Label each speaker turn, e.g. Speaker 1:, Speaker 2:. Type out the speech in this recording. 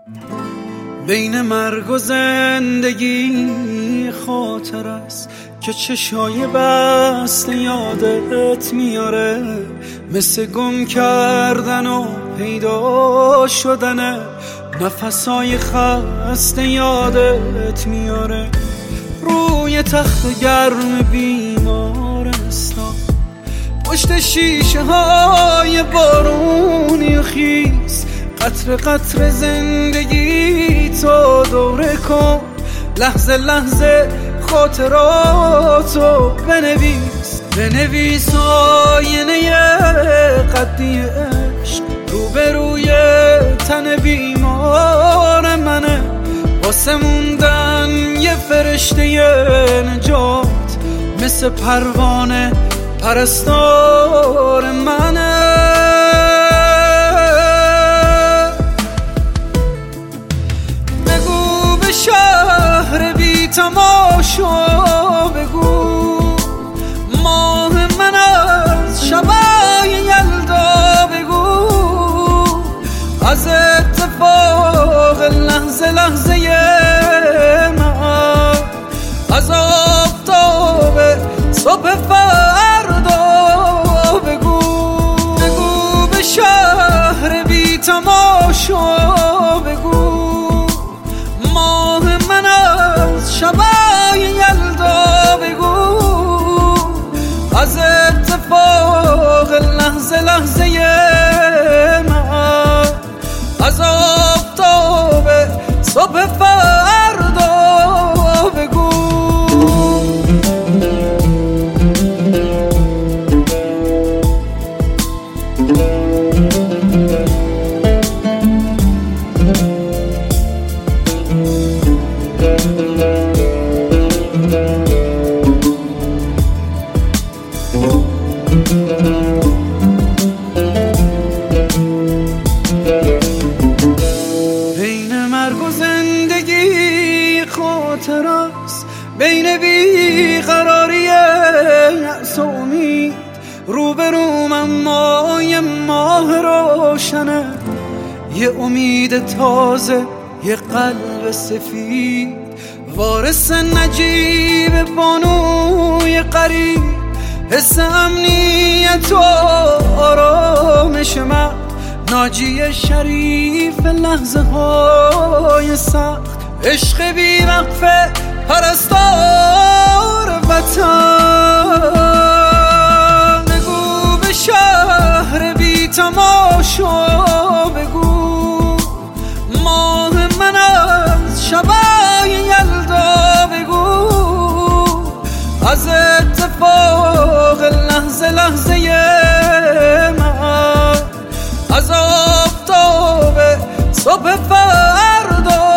Speaker 1: بین مرگ و زندگی خاطر است که چشای بسته یادت میاره، مثل گم کردن و پیدا شدن نفسای خسته یادت میاره. روی تخت گرم بیمارستان، پشت شیشه های بارونی خیز، قطر قطر زندگی تو دوره کن، لحظه لحظه خاطراتو بنویس آینه قدی عشق روبروی تن بیمار منه، واسه موندن یه فرشته نجات، مثل پروانه پرستار منه. بگو به شهر بی تماشا، بگو ماه من از شبای یلدا، بگو از اتفاق لحظه لحظه من، از آفتاب صبح فردا، بگو به شهر بی تماشا، بگو ماه من از شبای یلدا، بگو از اتفاق لحظه لحظه من، از آفتاب صبح فردا، بگو. بین مرگ و زندگی خاطر است، بین بیقراری یأس و امید، روبروم اما یه ماه روشنه، یه امید تازه، یه قلب سفید، وارث نجیب بانوی قریب، حس امنیت و آرامش من، ناجی شریف لحظه های سخت، عشق بی وقفه پرستار وطن. بگو به شهر بی تماشا، بگو ماه من از شبای یلدا، بگو از اتفاق لحظه لحظه من، از آفتاب صبح فردا،